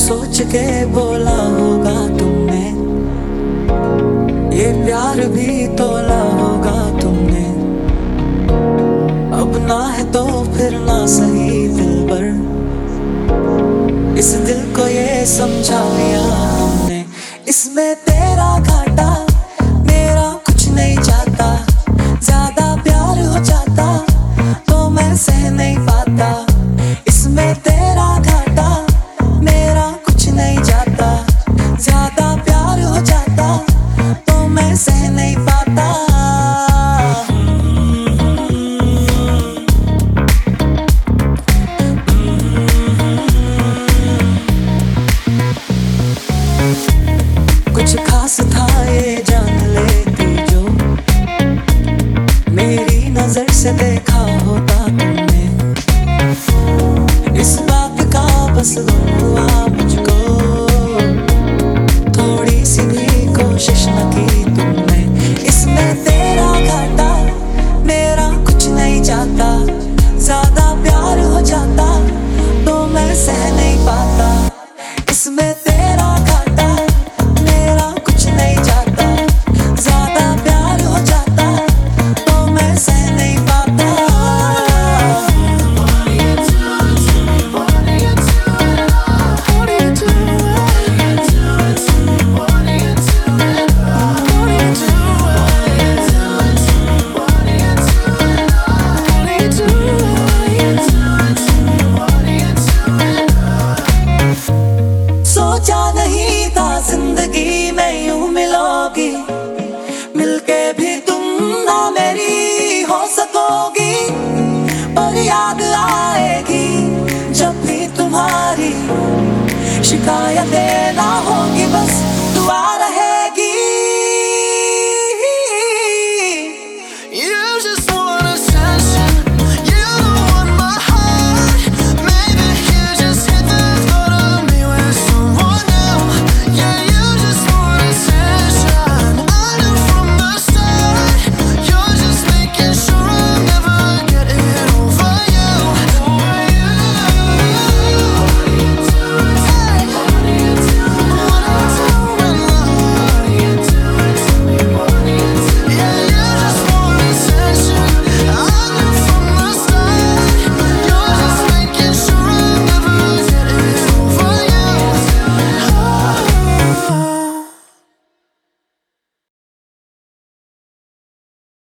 सोच के बोला होगा तुमने, ये प्यार भी तोला होगा तुमने। अब ना है तो फिर ना सही दिलबर, इस दिल को ये समझा लिया हमने। इसमें तेरा घाटा मेरा कुछ नहीं जाता, ज्यादा प्यार हो जाता तो मैं सह नहीं पाता। इसमें तेरा घाटा मेरा कुछ नहीं जाता, ज्यादा प्यार हो जाता तो मैं सह नहीं पाता। कुछ खास था ये जान लेती जो, मेरी नजर से देखा होता तुमने। इस बात का बस गम हुआ मुझको, थोड़ी सी भी कोशिश न की तुमने। इसमें तेरा घाटा मेरा कुछ नहीं जाता, ज्यादा प्यार हो जाता तो मैं सह नहीं पाता। इसमें तेरा घाटा मेरा कुछ नहीं जाता, ज्यादा प्यार हो जाता तो मैं सह नहीं पाता। सोचा नहीं था जिंदगी में यूं मिलोगी, मिलके भी तुम ना मेरी हो सकोगी। पर याद आएगी जब भी तुम्हारी शिकायतें